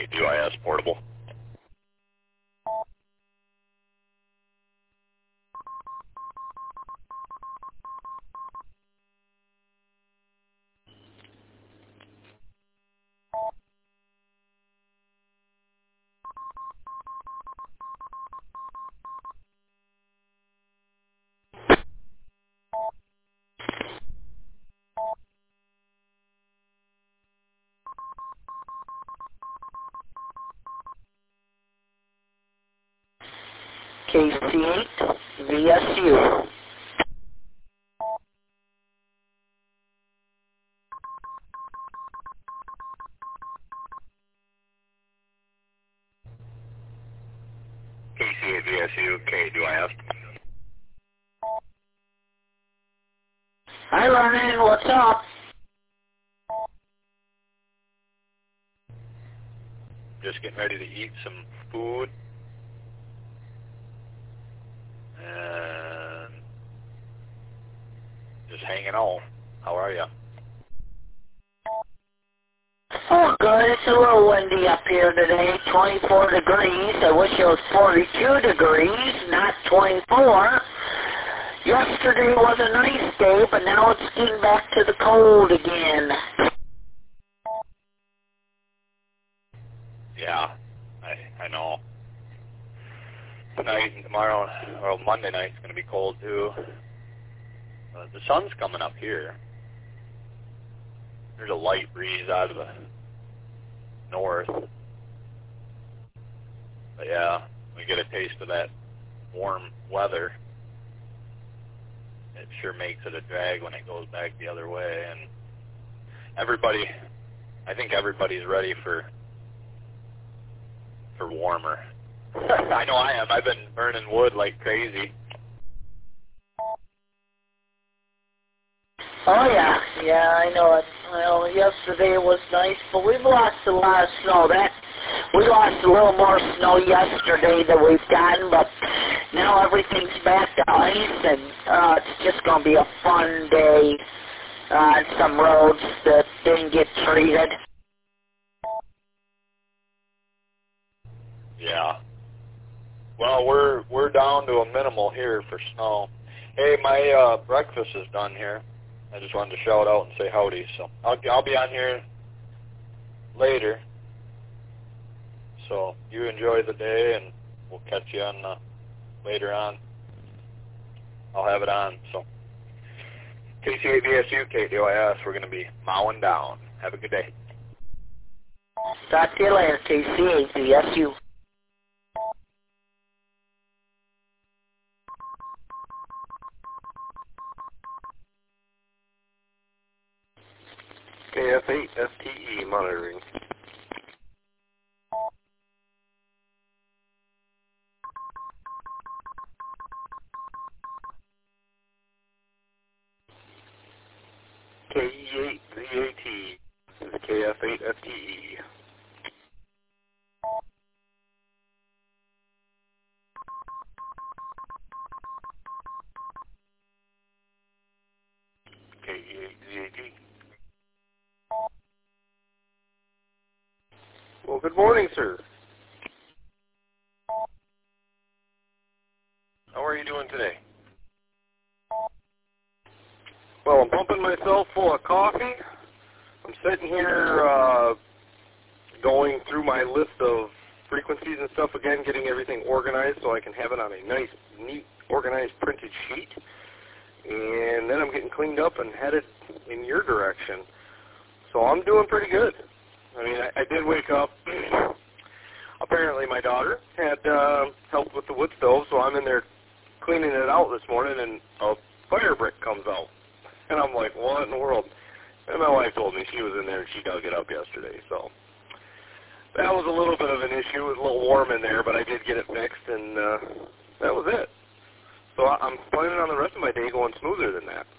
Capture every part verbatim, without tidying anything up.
D Y S portable. K C eight V S U. K C eight V S U, K D Y S. Hi, Lennon. What's up? Just getting ready to eat some food. And just hanging out. How are you? Oh, good. It's a little windy up here today. twenty-four degrees. I wish it was forty-two degrees, not twenty-four. Yesterday was a nice day, but now it's getting back to the cold again. Yeah, I I know. Tonight and tomorrow, or Monday night's going to be cold too. Uh, the sun's coming up here. There's a light breeze out of the north. But yeah, we get a taste of that warm weather. It sure makes it a drag when it goes back the other way. And everybody, I think everybody's ready for for warmer. I know I am. I've been burning wood like crazy. Oh, yeah. Yeah, I know it. Well, yesterday was nice, but we've lost a lot of snow. That We lost a little more snow yesterday than we've gotten, but now everything's back to ice, and uh, it's just going to be a fun day uh, on some roads that didn't get treated. Yeah. Well, we're we're down to a minimal here for snow. Hey, my uh, breakfast is done here. I just wanted to shout out and say howdy. So I'll I'll be on here later. So you enjoy the day, and we'll catch you on uh, later on. I'll have it on. So K C A V S U, K D O I S, we're going to be mowing down. Have a good day. Talk to you later, K C A V S U. K F eight F T E monitoring. K E eight V A T. This is K F eight F T E. K E eight V A T. Well, good morning, sir. How are you doing today? Well, I'm pumping myself full of coffee. I'm sitting here uh, going through my list of frequencies and stuff again, getting everything organized so I can have it on a nice, neat, organized printed sheet. And then I'm getting cleaned up and headed in your direction. So I'm doing pretty good. I mean, I, I did wake up. Apparently my daughter had uh, helped with the wood stove, so I'm in there cleaning it out this morning, and a fire brick comes out. And I'm like, what in the world? And my wife told me she was in there and she dug it up yesterday. So that was a little bit of an issue. It was a little warm in there, but I did get it fixed, and uh, that was it. So I'm planning on the rest of my day going smoother than that.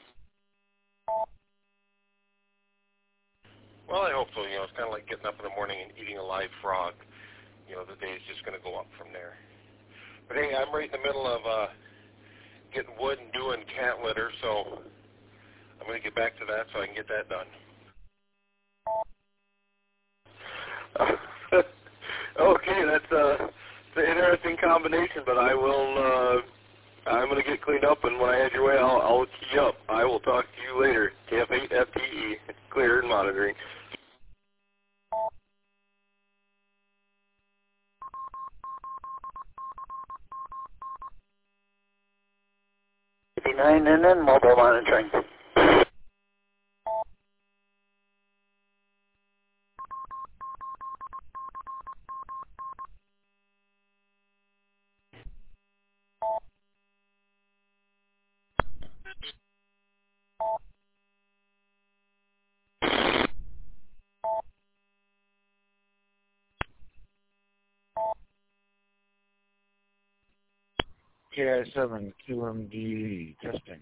Well, I hope so. You know, it's kind of like getting up in the morning and eating a live frog. You know, the day's just going to go up from there. But hey, I'm right in the middle of uh, getting wood and doing cat litter, so I'm going to get back to that so I can get that done. Okay, that's uh, it's an interesting combination, but I will, uh, I'm going to get cleaned up, and when I head your way, I'll, I'll key you up. I will talk to you later. K F eight F T E, clear and monitoring. fifty-nine and then mobile monitoring. K I seven Q M D testing.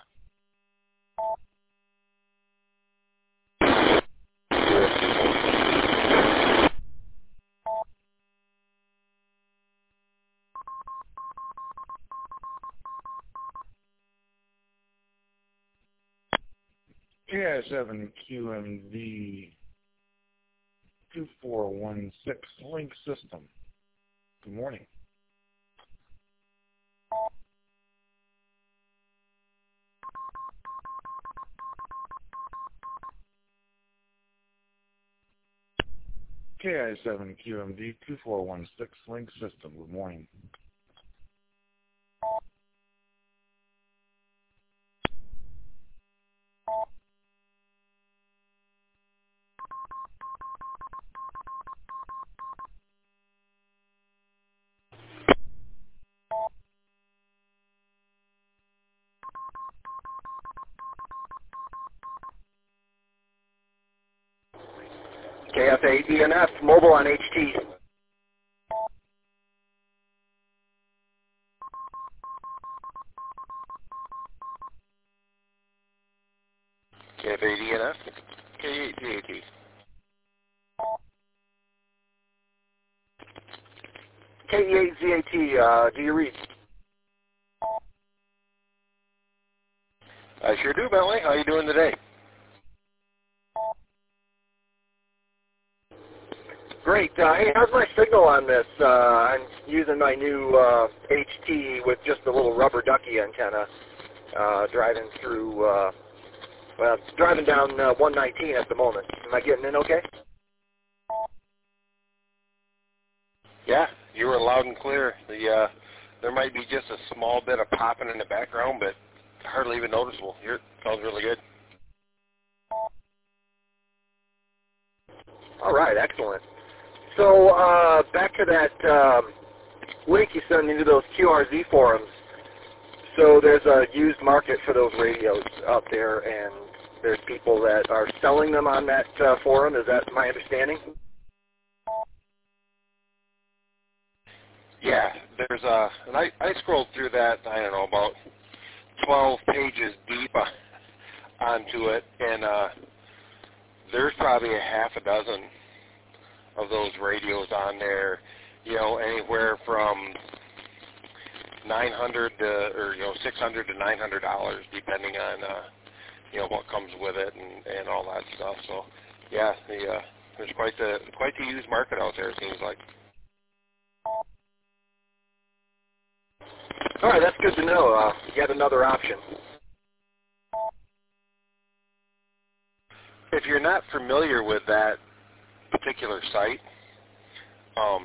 K I seven Q M D two four one six link system. Good morning. K I seven Q M D two four one six link system. Good morning. K F eight D N F, mobile on H T. K F eight D N F, K eight Z A T. K eight Z A T, uh, do you read? I sure do, Bentley. How are you doing today? Great. Uh, hey, how's my signal on this? Uh, I'm using my new uh, H T with just a little rubber ducky antenna, uh, driving through, uh, well, driving down uh, one nineteen at the moment. Am I getting in okay? Yeah, you were loud and clear. The uh, there might be just a small bit of popping in the background, but hardly even noticeable. Your sounds really good. All right, excellent. So uh, back to that um, link you sent into those Q R Z forums. So there's a used market for those radios out there, and there's people that are selling them on that uh, forum. Is that my understanding? Yeah, there's a, and I, I scrolled through that, I don't know, about twelve pages deep onto it, and uh, there's probably a half a dozen of those radios on there, you know, anywhere from nine hundred to, or, you know, six hundred to nine hundred dollars, depending on, uh, you know, what comes with it and, and all that stuff. So, yeah, the, uh, there's quite the, quite the used market out there, it seems like. All right, that's good to know. Uh, yet another option. If you're not familiar with that particular site, um,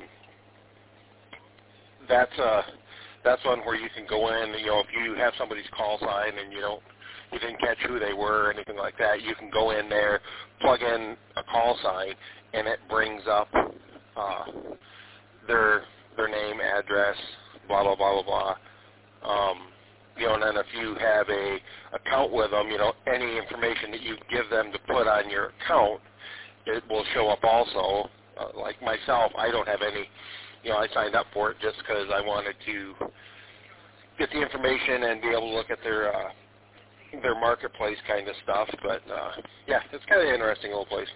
that's uh, that's one where you can go in. You know, if you have somebody's call sign and you don't, you didn't catch who they were or anything like that, you can go in there, plug in a call sign, and it brings up uh, their their name, address, blah blah blah blah blah. Um, you know, and then if you have a account with them, you know, any information that you give them to put on your account, it will show up also. Uh, like myself, I don't have any, you know, I signed up for it just because I wanted to get the information and be able to look at their uh, their marketplace kind of stuff. But uh, yeah, it's kind of an interesting little place.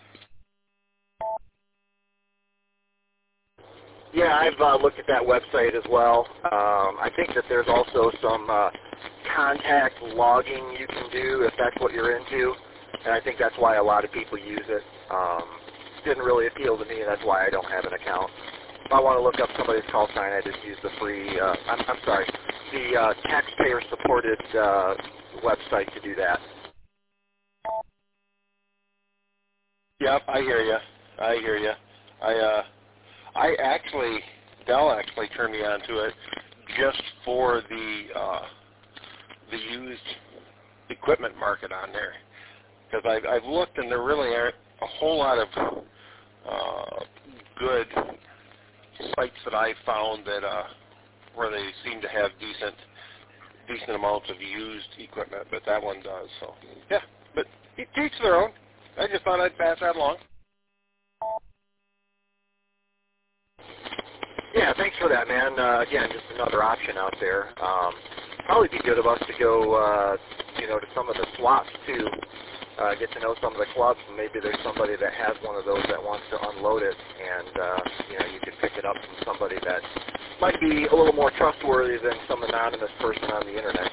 Yeah, I've uh, looked at that website as well. Um, I think that there's also some uh, contact logging you can do if that's what you're into, and I think that's why a lot of people use it. Um, didn't really appeal to me, and that's why I don't have an account. I want to look up somebody's call sign, I just use the free, uh, I'm, I'm sorry, the uh, taxpayer-supported uh, website to do that. Yep, I hear you. I hear you. I, uh, I actually, Dell actually turned me on to it just for the, uh, the used equipment market on there. Because I've, I've looked and there really aren't a whole lot of uh, good sites that I've found that uh, where they seem to have decent decent amounts of used equipment, but that one does. So yeah, but each their own. I just thought I'd pass that along. Yeah, thanks for that, man. Uh, again, just another option out there. Um, probably be good of us to go, uh, you know, to some of the swaps too. Uh, get to know some of the clubs, and maybe there's somebody that has one of those that wants to unload it, and uh, you know, you could pick it up from somebody that might be a little more trustworthy than some anonymous person on the internet.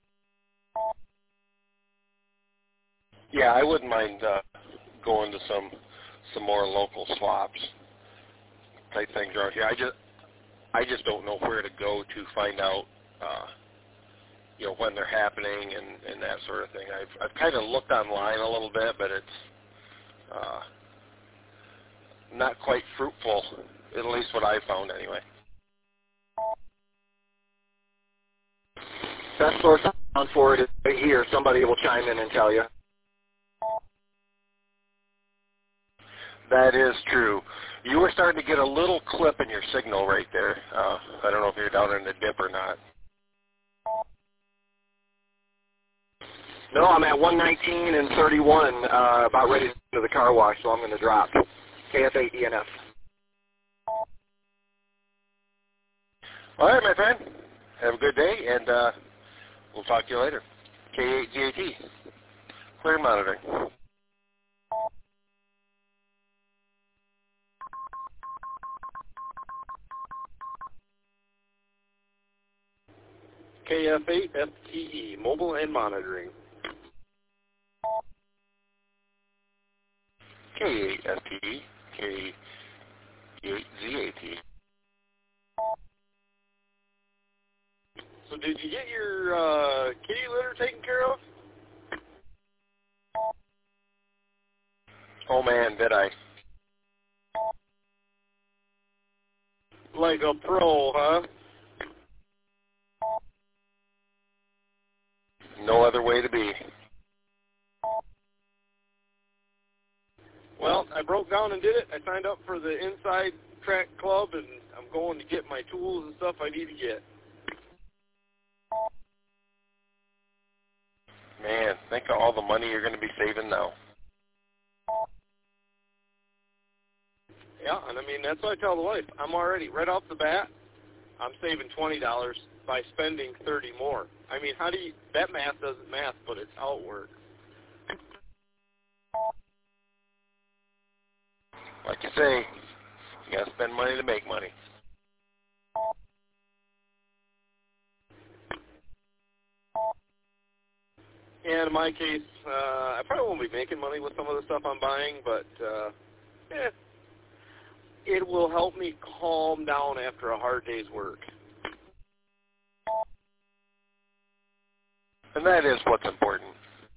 Yeah, I wouldn't mind uh, going to some some more local swaps type things around here. I just I just don't know where to go to find out, uh, you know, when they're happening and, and that sort of thing. I've I've kind of looked online a little bit, but it's uh, not quite fruitful, at least what I found anyway. Best source on for it is right here. Somebody will chime in and tell you. That is true. You were starting to get a little clip in your signal right there. Uh, I don't know if you're down in the dip or not. No, I'm at one nineteen and thirty-one, uh, about ready to go to the car wash, so I'm going to drop. K F eight D N F. All right, my friend. Have a good day, and uh, we'll talk to you later. K eight G A T. Clear monitoring. K F eight F T E, mobile and monitoring. K eight F T E, K eight Z A T. So did you get your uh, kitty litter taken care of? Oh, man, did I. Like a pro, huh? No other way to be. Well, I broke down and did it. I signed up for the Inside Track Club, and I'm going to get my tools and stuff I need to get. Man, think of all the money you're going to be saving now. Yeah, and I mean, that's what I tell the wife. I'm already, right off the bat, I'm saving twenty dollars by spending thirty more. I mean, how do you, that math doesn't math, but it's how it works. Like you say, you got to spend money to make money. And in my case, uh, I probably won't be making money with some of the stuff I'm buying, but uh, eh, it will help me calm down after a hard day's work. And that is what's important.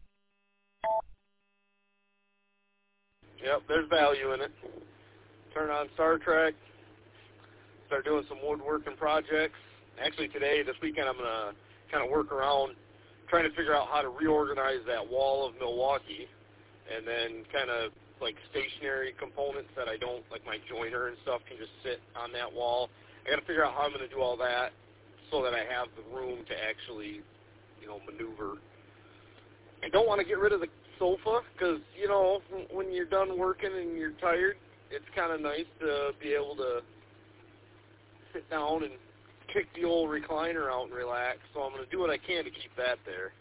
Yep, there's value in it. Turn on Star Trek, start doing some woodworking projects. Actually today, this weekend, I'm going to kind of work around trying to figure out how to reorganize that wall of Milwaukee, and then kind of like stationary components that I don't, like my joiner and stuff, can just sit on that wall. I got to figure out how I'm going to do all that so that I have the room to actually, you know, maneuver. I don't want to get rid of the sofa because, you know, when you're done working and you're tired, it's kind of nice to be able to sit down and kick the old recliner out and relax. So I'm going to do what I can to keep that there.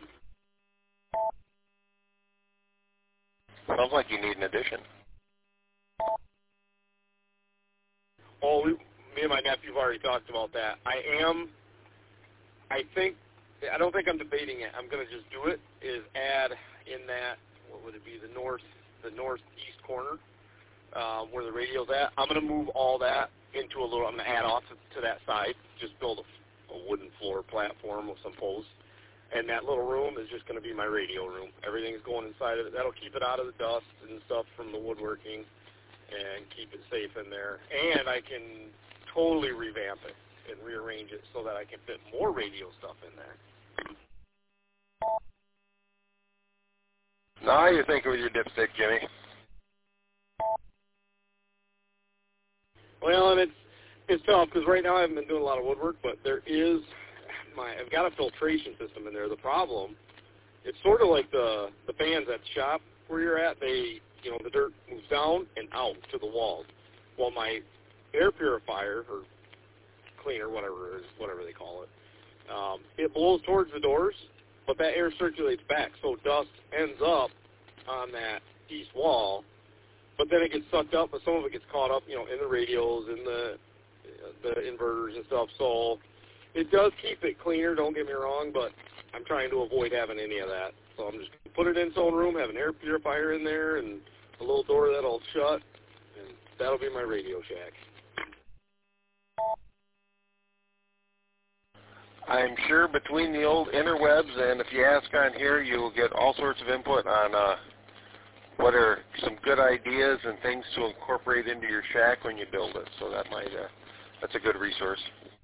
Sounds like you need an addition. Oh, we, me and my nephew have already talked about that. I am, I think, I don't think I'm debating it. I'm going to just do it, is add in that, what would it be, the north, the northeast corner, um, where the radio's at. I'm going to move all that into a little, I'm going to add off to, to that side, just build a, a wooden floor platform with some posts. And that little room is just going to be my radio room. Everything's going inside of it. That'll keep it out of the dust and stuff from the woodworking and keep it safe in there. And I can totally revamp it and rearrange it so that I can fit more radio stuff in there. Now you're thinking with your dipstick, Jimmy. Well, and it's it's tough because right now I haven't been doing a lot of woodwork, but there is my I've got a filtration system in there. The problem, it's sort of like the the fans at the shop where you're at. They you know the dirt moves down and out to the walls. Well, my air purifier or cleaner, whatever it is, whatever they call it, um, it blows towards the doors, but that air circulates back, so dust ends up on that east wall. But then it gets sucked up, but some of it gets caught up, you know, in the radios, in the the inverters and stuff. So it does keep it cleaner, don't get me wrong, but I'm trying to avoid having any of that. So I'm just going to put it in its own room, have an air purifier in there, and a little door that'll shut, and that'll be my Radio Shack. I'm sure between the old interwebs and if you ask on here, you'll get all sorts of input on uh, what are some good ideas and things to incorporate into your shack when you build it. So that might uh, that's a good resource.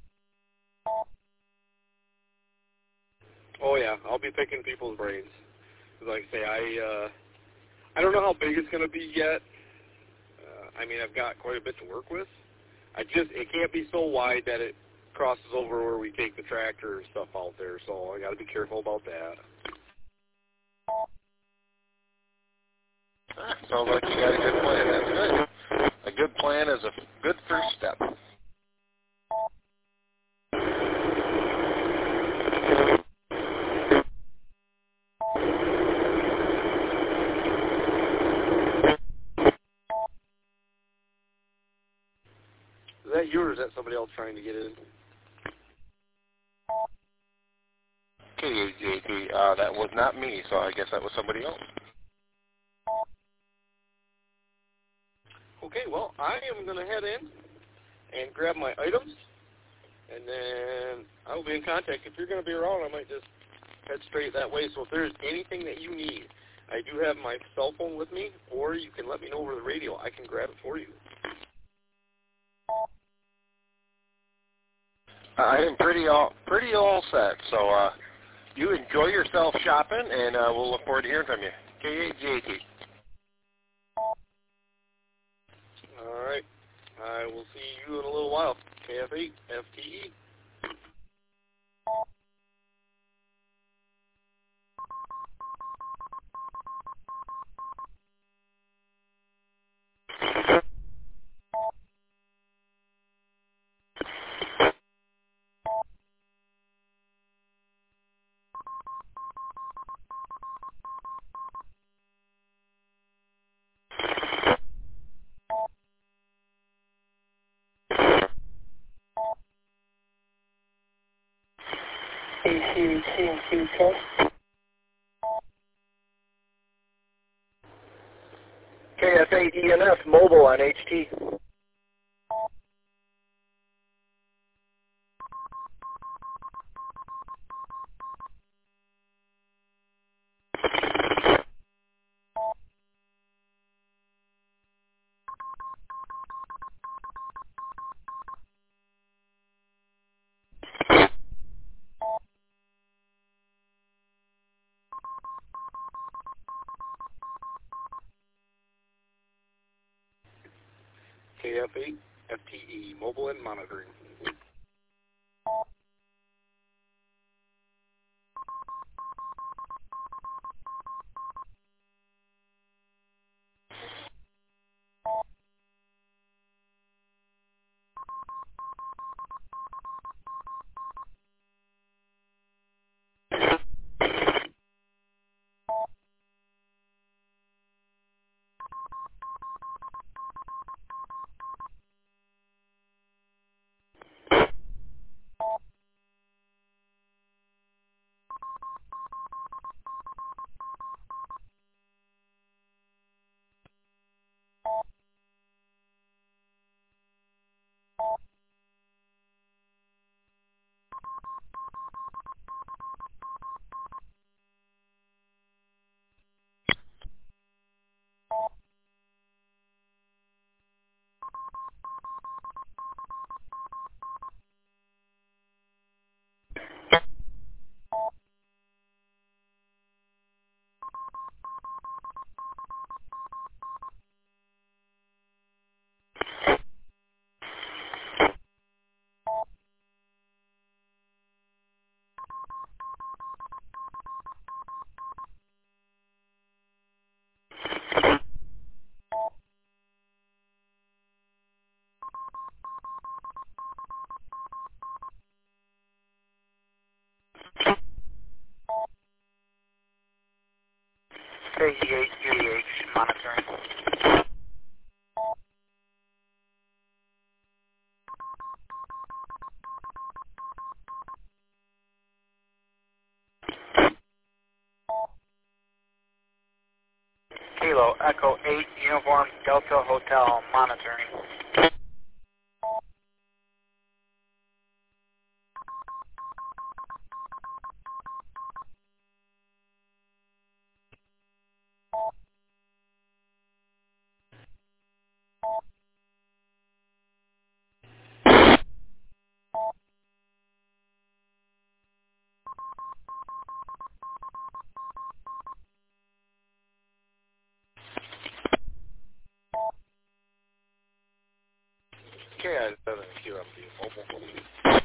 Oh yeah, I'll be picking people's brains. Like I say, I uh, I don't know how big it's going to be yet. Uh, I mean, I've got quite a bit to work with. I just it can't be so wide that it crosses over where we take the tractor and stuff out there. So I got to be careful about that. Ah, sounds like you got a good plan. That's good. A good plan is a good first step. Is that you or is that somebody else trying to get in? K A J T, uh, that was not me, so I guess that was somebody else. Okay, well, I am going to head in and grab my items, and then I will be in contact. If you're going to be around, I might just head straight that way. So if there's anything that you need, I do have my cell phone with me, or you can let me know over the radio. I can grab it for you. I am pretty all pretty all set, so uh, you enjoy yourself shopping, and uh, we'll look forward to hearing from you. K A J T. All right. I will see you in a little while. K F eight F T E. A C H C and Q test. K F eight E N F mobile on H T. K F eight F T E, mobile and monitoring. K Z eight G H monitoring. Kilo Echo eight Uniform Delta Hotel monitoring. K I seven Q M V mobile.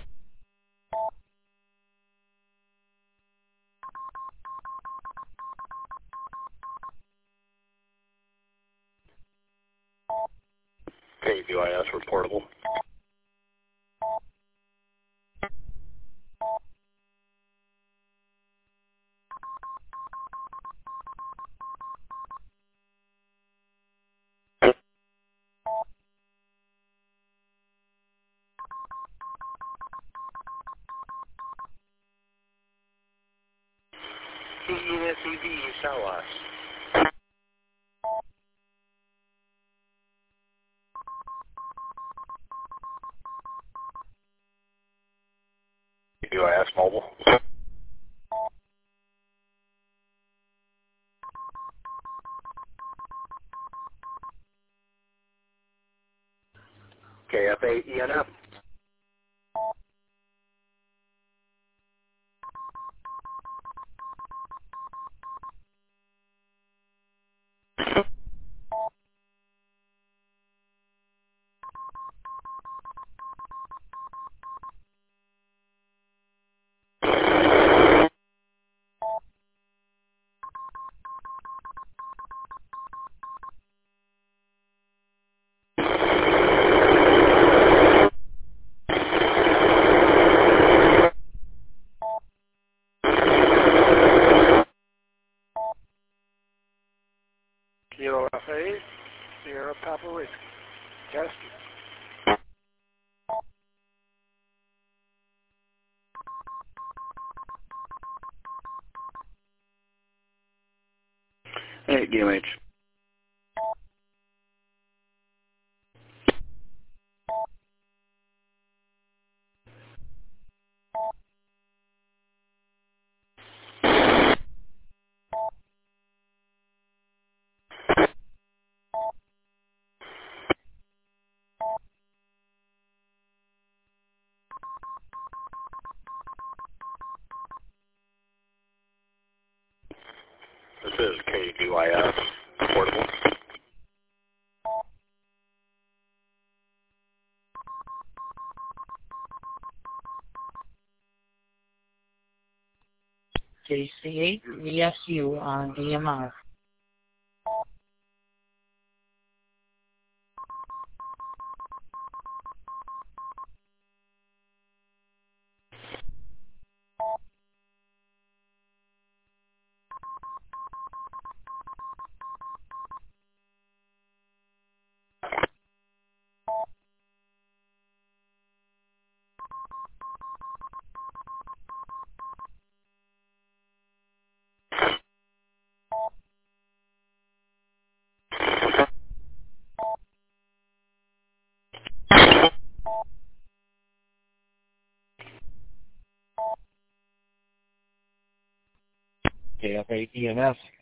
K V I S reportable. C E S E V Sawas. K V I S mobile. K F eight E N F. Kilo F eight, Sierra Papa Whiskey. Test. Hey, D M H. This is K V I S portable. J C eight V S U on D M R. K F A D N S